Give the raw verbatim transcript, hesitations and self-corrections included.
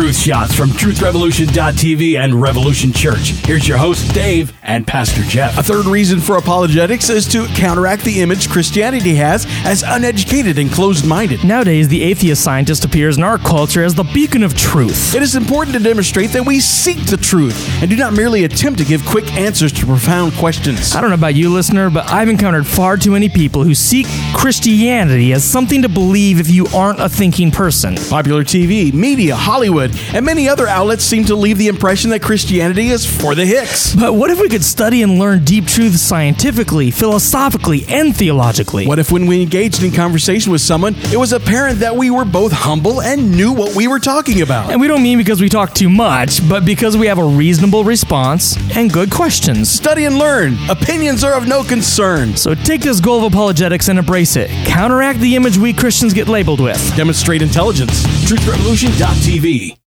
Truth Shots from truth revolution dot t v and Revolution Church. Here's your host, Dave, and Pastor Jeff. A third reason for apologetics is to counteract the image Christianity has as uneducated and closed-minded. Nowadays, the atheist scientist appears in our culture as the beacon of truth. It is important to demonstrate that we seek the truth and do not merely attempt to give quick answers to profound questions. I don't know about you, listener, but I've encountered far too many people who seek Christianity as something to believe if you aren't a thinking person. Popular T V, media, Hollywood, and many other outlets seem to leave the impression that Christianity is for the hicks. But what if we could study and learn deep truths scientifically, philosophically, and theologically? What if when we engaged in conversation with someone, it was apparent that we were both humble and knew what we were talking about? And we don't mean because we talk too much, but because we have a reasonable response and good questions. Study and learn. Opinions are of no concern. So take this goal of apologetics and embrace it. Counteract the image we Christians get labeled with. Demonstrate intelligence. truth revolution dot t v